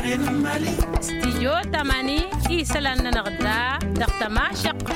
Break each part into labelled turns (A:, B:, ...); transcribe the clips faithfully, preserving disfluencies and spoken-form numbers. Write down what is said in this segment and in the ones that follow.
A: استيجو تماني إيسلان نغدا دقتما شق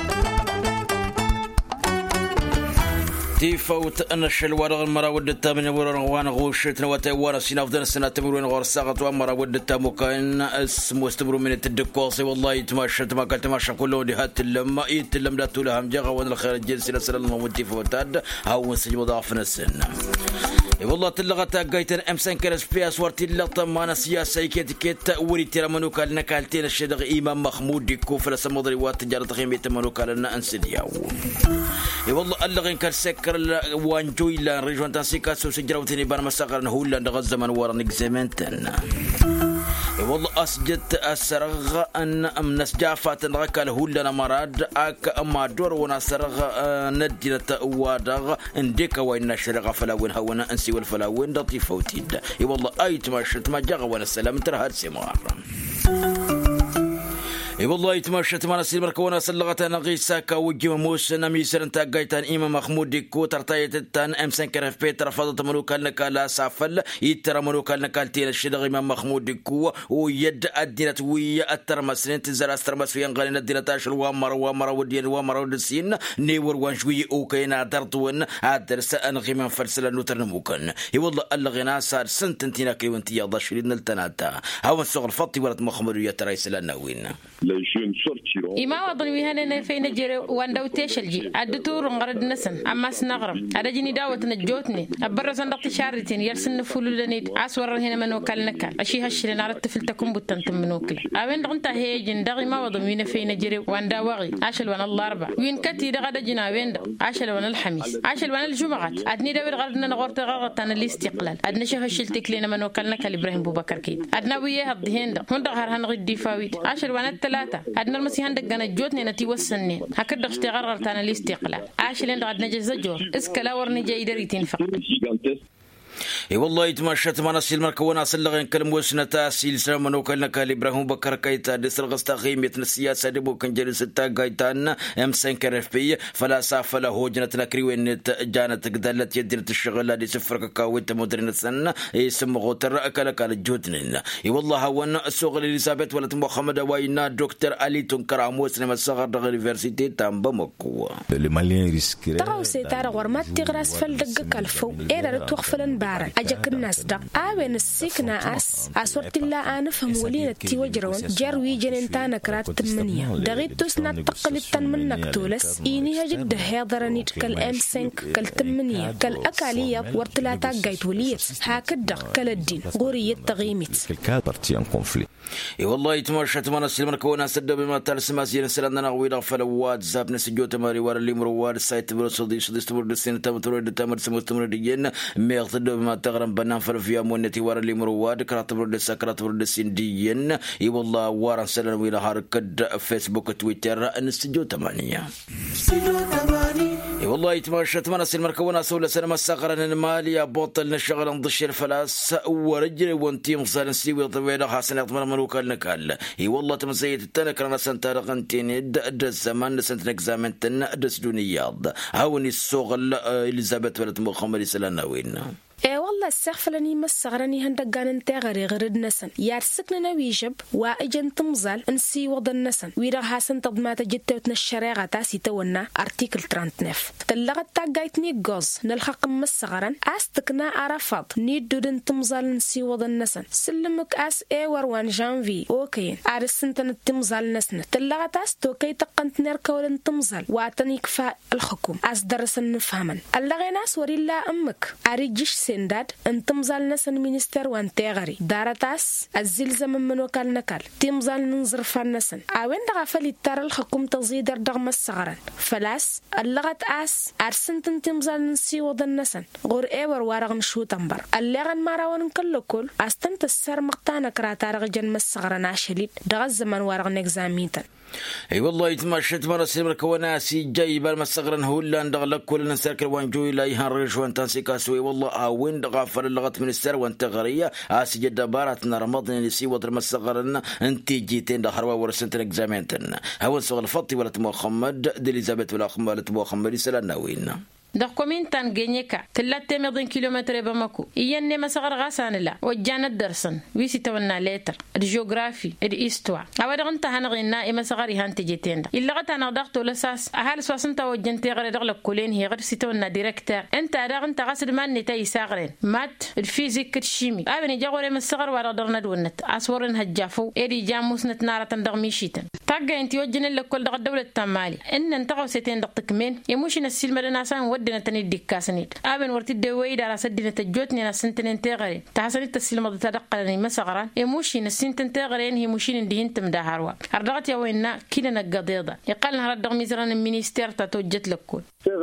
B: تيفوت أن الشلوار المرا ودتا من ورا وانا غوشتنا وتوارا سينا فدنا السنة تمرون غور ساقط ومرا ودتا مكان اسمه استمروا من التدكوصي والله يتمشى ما قلت ماشى كله دي هات لما يتلم لا تولهم جغا وان الخير الجنسي لسلام الموتي فوتاد هاو سجوا ضعفنا السنة والله تلغت قايتن امسن كرس في اسورتي لطمانه سياسه كيت كيت وري ترمنو قالنا قالتين الشدغ امام محمود ديكو فلس مضري وتجاره تخيم يتمنو قالنا انسدياو والله اللغين كرسكر وانجوي لا ريجون تاسيكا سو سجراوتني بار مسقرن هولا دغ زمن ورا نكزمنتن والله أسجدت أسرغ أن أم نسجافات نغكال هولا مراد أك أما دور ونسرغ ندينة وادغ انديك وين نشرغ فلاوين هونا أنسي والفلاوين دطي فوتيد والله أيت ما شرت ما جغ ولا السلام ترى هرسي مار اي والله يتمشت ما نسيل مركونا سلغتها نغيساكا وجي موس نميسر انتا قايتان إمام محمود ديكو ترتايت التان امسن كرف بيتر فضت منوكا لنكا لا سافل يتر منوكا لنكا التين الشدغ إمام محمود ديكو ويد الدينة ويا الترمسين تنزل استرمس في انغالين الدينة تاشل وامر وامر ودين وامر ودسين نيور وانشوي اوكينا دردون عدرس انغي من فرسل نوتر نموكن اي والله اللغينا صار سنتنتينا كي وانتي يضا شرين التناتا هاو الصغر فطي ولد محمد يتريس لناوين
A: إما وضن ويهنا فين جري واندو تيشلجي عدتور غرد نسن أما سنغرب هذا جني داوة نجوتني أبرز صندوق شارتين يرسل نفول لنيد عسور هنا من وكل نكا أشي هالشيء نعرف تفل تكون بتنتم من وكله أبين دغنت هي جن دغي ما وضن وين فين جري واندا وغي عشل وانا الله أربع وين كتي دغدا جنا وين عشل وانا الحميس عشل وانا الجمعة أدني داود غردنا نغرت غرت أنا الاستقلال أدنى شيء هالشيء تكلينا من وكل نكا إبراهيم بوبكر كيد أدنى وياه الدهين ده هون دغهر هنغد دفاويت عشل وانا الثلاثة أدنى المسيحان دقنا جوتني نتي وسنين هكذا اشتغل تانا الاستقلال عاشلين غد نجز جور اسكلا ورني جاي دريتين فقط
B: اي والله يتمشت ما نسيل مركونا سلغين كلم وسنة تاسيل سلام منوكلنا كالي إبراهيم بكر كايتا دسر غستاقيم يتن السياسة دبو كنجل ستا قايتان امسن كرف بي فلا سافة له جنة كريوين جانت قدالت يدينة الشغل دي سفر كاويت مدرنة سنة يسمى غوتر اكلا كال جوتنين اي والله هون السوغل اليزابيت ولد محمد وينا دكتور علي تنكر عموسنا مساغر دغ اليفرسيتي تامبا مكوا
C: تغاو سيتار غورمات تغراس فالدق كالفو ايرا توغفلن بارن أجاك الناس دا آوين السيكنا أس أسورت الله أنا فهم ولينا تيوجرون جاروي جنين تانا كرات تمنية دغيت توسنا تقلب تن منك تولس إيني هجد دهيضرانيت كالأم سنك كالتمنية كالأكالية ورتلاتا قايت وليت هاكدا كالدين غورية تغيمت
B: اي والله يتمشت ما نسيل مركونا سد بما ترسم سير سلندنا ويدا فلوات زاب نسجو تماري ور اللي مرواد سايت بروسودي سدستور دسين تمتور دتمر سمستمر ديين ميغتد بما تغرم بنان فرفيا مونتي ور اللي مرواد كرات برد سكرات برد سنديين اي والله ورا سلن ويدا هركد فيسبوك تويتر نسجو تمانية اي والله يتمشت ما نسيل مركونا سوله سنه مسقرن الماليه بطل نشغل نضش الفلاس ورجل وانتي مصال سيوي طويله حسن يطمن مروكال نكال هي والله تمسيت التنكرنا سنتار غنتين د الزمان سنت نكزامنتن دس دنياض هاوني السوغل اليزابيث ولد محمد سلاناوين
C: ايه والله السخفلني مسغرني هندقان انتي غري غرد نسن يارسكنا ويجب واجن تمزال انسي وضن نسن ويرا حاسن تضمات جدتوتنا الشريعة تاسي تونا ارتيكل ثلاثة وثلاثين تلغت تاقايتني قوز نلحق مسغرن استكنا عرفض نيدودن تمزال نسي وضن نسن سلمك اس اي وروان جانفي اوكي ارسنتن التمزال نسن تلغت اس توكي تقنت نركولن تمزال واتني كفاء الحكم اس درسن نفهمن اللغي ناس وريلا امك اريجيش سنداد انتمزال نسن مينستر وانتغري دارتاس الزلزم من وكال نكال تمزال ننظر فالنسن اوين دغفل ترى الحكم تزيدر دغم الصغران فلاس اللغت اس ارسنتن تمزال نسي وضن نسن غور ايور وارغن شو تنبر اللغن ماراون كل كل استنت السر مقتانا كراتارغ جن الصغران عشليد دغ الزمن وارغن اكزاميتا
B: اي والله يتمشت مرة سيمر كوناسي جايب المسغرن هولا ندغلق كل نسرك وانجوي لا يهرج وانتنسي كاسوي والله اوين دغفر اللغة من السر وانتغرية اسي جد بارتنا رمضان نسي وضر مسغرن انتي جيتين دهروا ورسنتن اكزامنتن هون سوغ الفطي ولت محمد دي اليزابيث ولا خمالت محمد سلاناوين
A: دق كمين تان جنيكا ثلاثة مدن كيلومتر بمكو يني مسغر غاسان لا وجانا الدرسن ويسي تونا ليتر الجيوغرافي الاستوا أودا أنت هنغينا إما سغري هانتجيتين إلا غتا نغدقتو لساس أهل سواسنتا وجنتي غير دغلق كلين هي غير سيتونا ديريكتور أنت أدا أنت غاسد ماني تاي ساغرين مات الفيزيك الشيمي أبني جاغوري مسغر ورا درنا دونت أسورن هجافو إدي جاموس نتنارة تندغميشيتن تاقا انتي وجن لكل دغ الدولة التمالي إن انتقو سيتين دقتكمين يموشي نسيل مدناسان ودنا تني ديكاسنيد أبن ورتي الدوي دارا سدنا تجوتني نسنتن انتغرين تحسني التسيل مدى تدقلني مسغران يموشي نسنتن تغرين هي موشين اندهين تمداهروا هردغت يوينا كينا نقضيضا يقالنا هردغ ميزران المينيستير تاتوجت لكل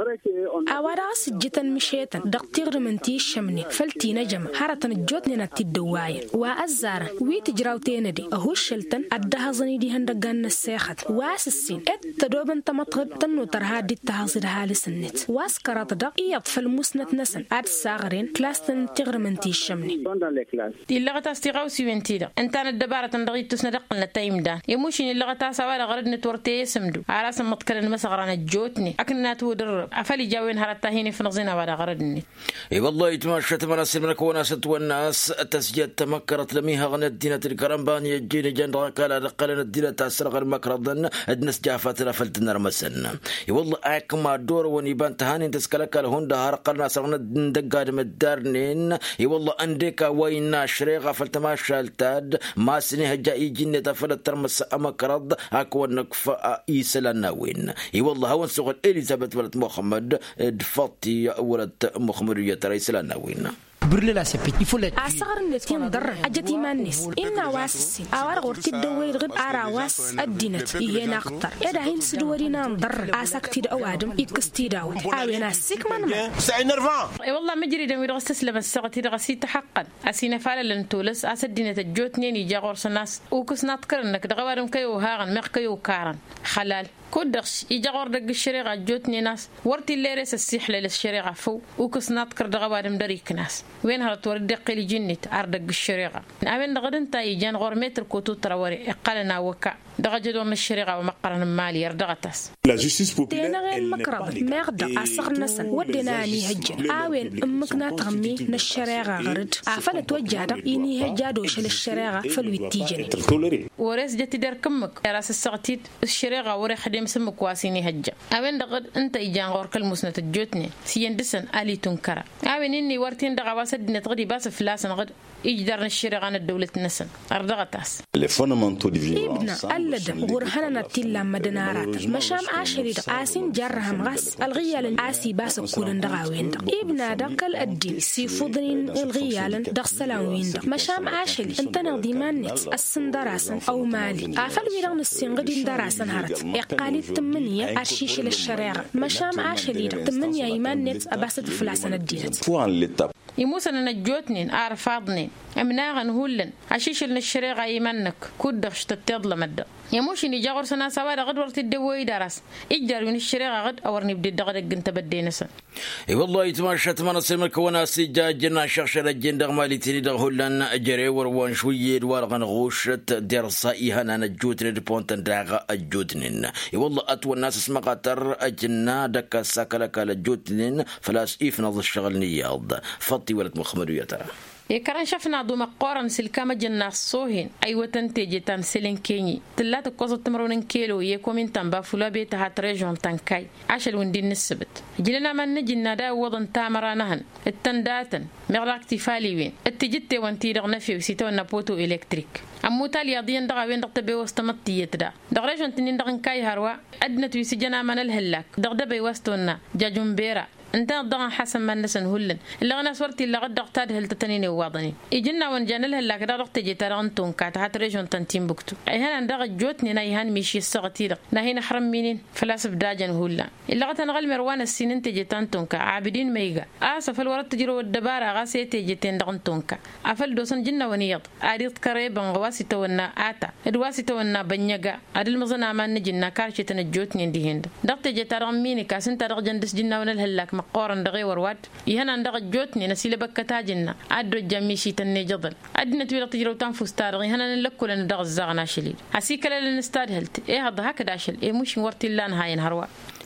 A: أوراس جتن مشيتن دقتيغر منتي الشمني فلتي نجم هارتن الجوتني نتي الدواية وأزارا ويت جراوتين دي أهو الشلتن أدهازني دي هندقان السيخت واسسين اتدوبن تمطغب تنو ترها دي التهازر هالي سنت واسكرات دق إيض فالمسنت نسن عاد الساغرين كلاستن تغر منتي الشمني دي اللغة استيغاو سيوينتي دا انتان الدبارة تندغي تسندقلنا التايم دا يموشين اللغة تاسوالة غرد نتورتي يسمدو عراس مطكرن مسغران الجوتني أكننا تودر أفلي جاوين هرتاهيني في نغزينا ولا غردني
B: اي والله يتماشت مناسب منك وناس والناس التسجيل تمكرت لميها غنى الدينة الكرمبان يجيني جندرا قال رقلنا الدينة تأسرق المكرضن ادنس جافات رفلتنا رمسن اي والله اكما دور ونيبان تهاني تسكلك لهن دهار قلنا سرنا دقاد مدارنين اي والله انديكا وينا شريغا فلتماشا التاد ما سنها جاي جيني تفلت ترمس امكرض اكو نكفا ايسلنا وين اي والله هون سوغل اليزابيث ولد محمد دفطي ولد مخمرية رئيس الناوين
D: brûler la sepite. Il faut les tuer.
C: أصغر النتيم ضر أجتي مانس إن واسسين أوار غرتي الدوير غد أراواس الدينت إيه نقطر إذا هين سدورينا ضر أسكتي أوادم إكستي داود أوينا سيك من ما
A: إيه والله مجري دم يرغسس لما السقتي رغسيت حقا أسينا فعلا لنتولس أسد دينت الجوتنين يجاغور سناس وكس نذكر إنك دغوارم كيو هاغن مق كيو كارن خلال كودش يجاغور دق الشريعة جوتني ناس ورتي الليرس السحلة للشريعة فو وكس نذكر دغوارم دريك ناس وين هرت ورد قلي جنت أردق الشريعة أمين دغدن تاي جان غور متر كوتو تراوري إقالنا وكا دغجدون الشريعة ومقرن مالي يردغتاس
E: لا جوستيس بوبولير
C: تينا غير مقرب مغد أصغر نسن ودنا ني هج آوين أمكنا تغمي نالشريعة غرد أفل توجد إني هجادوش للشريعة فالويتيجني ورس جتي در كمك راس السغتيد الشريعة وري خديم سمك واسيني هج أمين دغد أنت إجان غور كالمسنة الجوتني سيندسن آلي تنكرا أمين إني ورتين دغواس دنا تغدي باس فلاسن غد يجدرن الشريعة عن الدولة النسن أردغتاس ابن ألدم غرهنا نتيلا مدنارات مشام عاشري آسين جرهم غس الغيال آسي باس كولن دغاوين ابن دقل الدين سيفضرين الغيال دغسلاوين مشام عاشري انت نغديمان نت السن دراسن أو مالي أفل ويرغن السن غدين دراسن هرت إقالي التمنية أشيش للشريعة مشام عاشري تمنية إيمان نت أباسد فلاسن الدينت يموسن نجوتنين أعرفاضنين أمناغن هولن عشيش لنا الشريعة يمنك كودش تتضل مدى يموش إني جاغر سنة سواد غد ورت الدوي درس إجدر من الشريعة غد أو نبدي دغدق جنت بدينسا
B: اي والله يتماشى تمنى سلمك وناسي جاجنا شخشر الجندغ مالي تني دغ هولن جري وروان شويه ورغن غوشت درصا هنا نجوت ريبونتن داغ الجوتنين اي والله اتو الناس اسمع قطر اجنا دك سكلك الجوتنين فلاس ايف نض الشغل نياض فطي ولد مخمر يا ترى
A: يكرن شفنا دو مقارن سلكام جنا الصوهين أيوة تنتج تنسلين كيني تلات قصة تمرون كيلو يكومين تنبا فلا بيت هات ريجون تنكاي عشل وندين السبت جلنا من نجنا دا وضن تامرانهن التنداتن مغلاق تفالي وين التجت وانتي رغنفي وسيتو نبوتو إلكتريك أمو تالي يضين دغا وين دغ تبي وستمطي يتدا دغ ريجون تنين دغن كاي هروا أدنى تويسجنا من الهلاك دغ دبي وستونا جاجون بيرا انت ضغن حسن ما نسن هولن اللي غنا صورتي اللي غد اقتاد هل تتنيني وواضني يجينا ونجان لها لك دا رقت جي ترغنتون كات هات ريجون تنتين بكتو اي هنا ندغ جوتني نايهان ميشي السغتي دغ ناهينا حرم مينين فلاس بداجن هولا اللي غت نغل مروان السنين تجي تنتون كا عابدين ميغا اسف الورد تجرو الدباره غاسي تجي تندغنتون كا افل دوسن جنا ونيض اريد قريبا غواسي تونا اتا ادواسي تونا بنيغا ادل مزنا ما نجينا كارشي تنجوتني دي هند دغت جي ترغم ميني كاسن ترغ جندس جنا ونلهلاك قارن دغي ورواد يهنا ندغ جوتني نسيله بكتاجنا ادو جميشي تني جدل ادنا تبي تجرو تنفس تارغي هنا نلكل ندغ الزغنا شليل حسيك لا نستاد هلت ايه هذا هكذا شل ايه مش ورتي لان هاي نهروا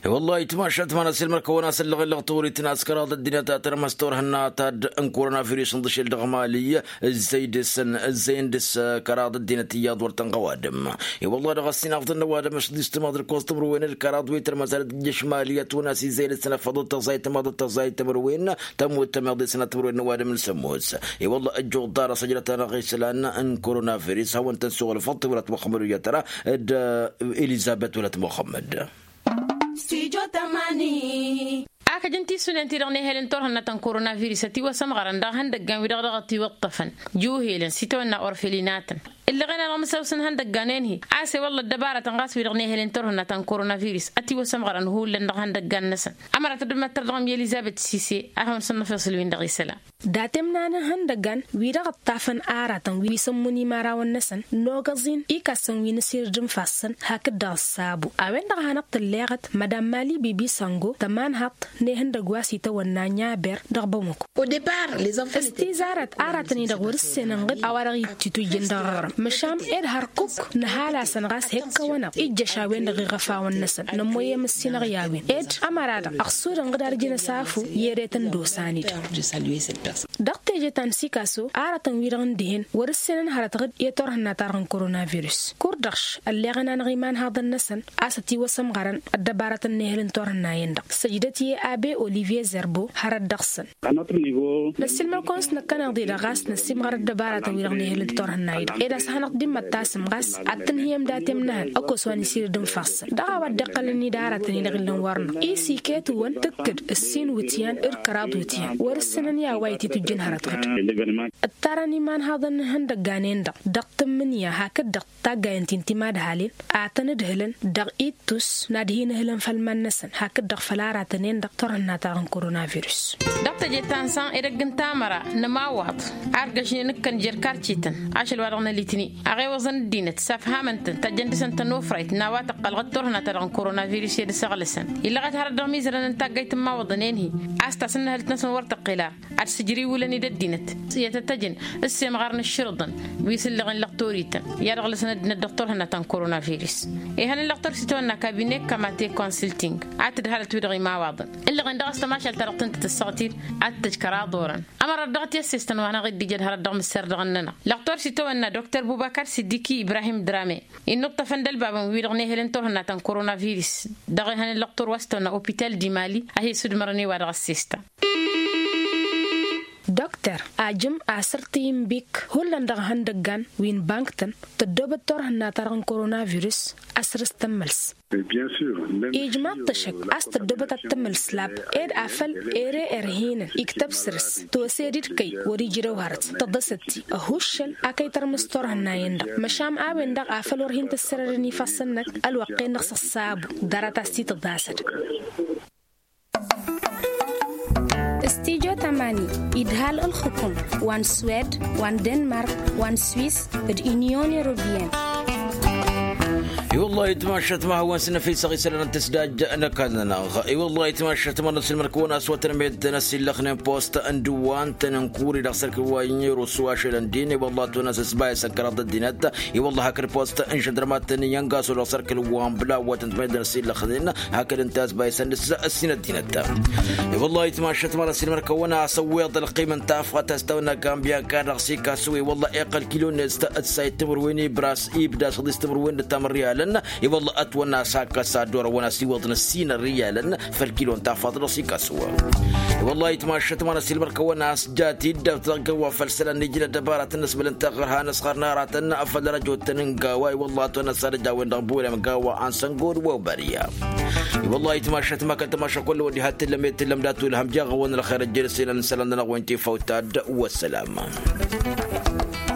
B: والله يتماشت ما نسيل مركونا سلغ اللغطوري تناسكرات الدنيا تاتر مستور هنا تاد انكورونا فيروس ندش الدغمالية الزيدس الزيندس كرات الدنيا تياد ورتن قوادم والله رغسين أفضل نوادم مش ديست مادر كوستم روين الكرات ويتر مسألة الجشمالية تونسي زي السنة فضل تزاي تماضي تزاي تمروين تموت تماضي سنة تمروين نوادم السموس والله الجو دار سجلة رغيس لأن انكورونا فيروس هو انت سوغ الفضل ولا محمد يا ترى إليزابيث ولا محمد
E: Studio Tamani.
A: aka janti sunanti dagne helen tor hanna tan coronavirus ati wasam garanda handa gam widagati waqtafan ju helen sitona orfelinatan اللي غينا رمسوسن هندق جانينه عاسي والله الدبارة تنقاس في رغنيه اللي انترهنا تن كورونا فيروس أتي وسمغرن هو اللي هندق جانسن أمرت الدم ترغم يليزابيث سيسي أهم سنة فصل وين دغي سلا
C: داتمنا أنا هندق جان ويرغ الطافن آرة ويسموني مارا والنسن نوغزين إيكاسن وينسير جم فاسن هكذا الصابو أوين دغ هنقط الليغت مدام مالي بيبي سانغو تمان هط نهندق واسي تونا نيابر دغبومكو استيزارت آرة ندغور السننغد أورغي تتوجن دغرم مشام إد هركوك نهالا سنغاس هيك وانا إج شاوين دغي غفا والنسن نموية مسين غياوين إد أمرادا أخصور انغدار جينا سافو يريتن دوساني دقتي جيتان سيكاسو آرة ويرغن دهن ورسنن هرتغد يتورهن ناتارغن كورونا فيروس كوردغش اللي غنان غيمان هذا النسن آستي وسم غران الدبارة النهلن تورهن يندق سجدتي أبي أوليفيي زربو هرد دغسن نسلم الكونس نكنا غدي لغاس نسيم غرد الدبارة ويرغن نهلن تورهن يندق هنقدم متاسم غاس التنهيم داتم نهل أكو سوان يصير دم فصل دعوة دقل الندارة تنيلغلن ورنا إي سيكات وان تكد السين وتيان إركراد وتيان ورسنن يا وايتي تجن هرتغد التراني مان هذا هندق جانين دق دق منيا هكذا دق تاجا انتين تماد هالين أعتند هلن دق إيتوس نادهين هلن فالمان نسن هكذا دق فلارة تنين دق ترنا تاعن كورونا فيروس
A: دق جيتان سان إرجن تامرة نماوات أرجعين نكن جركار تيتن عشان ورنا ليتني أغير وزن الدين تسافهمنتن تجندسن تنوفريت نوات قلقت ترنا ترى كورونا فيروس يدسغلسن إلا قد هرد ميزرن انتاجيت ما وضنينه أستسن هل تنسن ورتقلا أرسجري ولا ندى الدينت يتتجن السيم غارن الشرطن ويسلغن لقطوريتا يرغلسن الدكتور هنا تن كورونا فيروس إيه هن اللقطور ستونا كابينيك كما تي كونسلتينغ عتد هل تودغي ما وضن إلا غن دغست ماشال ترقتن تتسغتير أتجكرا دورا أمر الضغط يسيستن وانا غد جد هرد دغم السر دغننا لقطور ستونا دكتور بوبكر سيديكي إبراهيم درامي النقطة فندل بابا ويرغني هلن تورنا تن كورونا فيروس دغي هن اللقطور وستونا أوبيتال دي مالي أهي سود مرني وادغ السيستا
C: دكتور أجم أسرتين بيك هولن دغ هندقان وين بانكتن تدوبتور هنا ترغن كورونا فيروس أسرستملس إجماع تشك أستدوبت التملس لاب إير أفل إيري إرهين إكتب سرس توسيرير كي وريجيرو هارت تضستي أهوشل أكي ترمستور هنا يندق مشام آبين دغ أفل ورهين تسررني فاسنك الوقين نقص الصاب دارتاسي تضاسد استيجو تماني إدهال الحكم وان سويد وان دنمارك وان سويس اليونيون يوروبيان
B: اي والله يتماشت ما هو سنة في صغي سلنا تسداج أنا كذا اي والله يتماشت ما نسل مركون أسوات نبيد نسل لخنا بوست أندوان تنكوري لخسر كوايني رسواش لندين والله تونس سباي سكرات الدينات اي والله هكر بوست انش درامات ينقاس لخسر كلوان بلا وتنتمد نسل لخدنا هكر انتاز باي سندس السنة الدينات اي والله يتماشت ما نسل مركون أسوي ضل قيمة تافقة تستونا كامبيا كان رخصي كاسوي والله اقل كيلو نست سايت تمرويني براس يبدا صديس تمروين التمريال يوالله أتونا ساكا سادورا وناسي وضن السين الريالا فالكيلو انتافات رصيكا سوا والله يتماشت ما نسي المركة وناس جاتي دفتغوا فالسلا نجينا دبارة الناس بلنتغرها نسخر ناراتنا أفل رجو تننقاوا والله تونا سارجا وندغبولا مقاوا عن سنقور وبريا والله يتماشت ما كنت ماشا كل ودي هات لم يتلم داتو لهم جاغوا ونالخير الجلسين نسلنا وانتي فوتاد والسلام.